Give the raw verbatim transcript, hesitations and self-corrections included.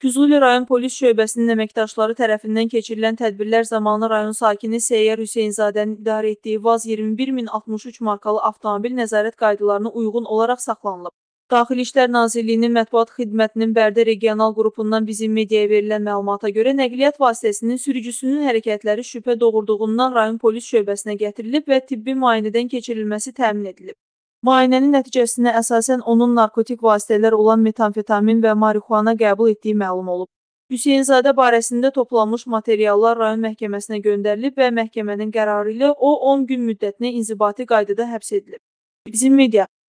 Füzuli rayon polis şöbəsinin əməkdaşları tərəfindən keçirilən tədbirlər zamanı rayon sakini Səyyar Hüseynzadənin idarə etdiyi VAZ iyirmi bir min altmış üç markalı avtomobil nəzarət qaydalarına uyğun olaraq saxlanılıb. Daxili İşlər Nazirliyinin mətbuat xidmətinin Bərdə regional qrupundan bizim mediaya verilən məlumata görə nəqliyyat vasitəsinin sürücüsünün hərəkətləri şübhə doğurduğundan rayon polis şöbəsinə gətirilib və tibbi müayinədən keçirilməsi təmin edilib. Müayinənin nəticəsinə əsasən onun narkotik vasitələr olan metamfetamin və marixuana qəbul etdiyi məlum olub. Hüseynzadə barəsində toplanmış materiallar rayon məhkəməsinə göndərilib və məhkəmənin qərarı ilə o on gün müddətinə inzibati qaydada həbs edilib. Bizim media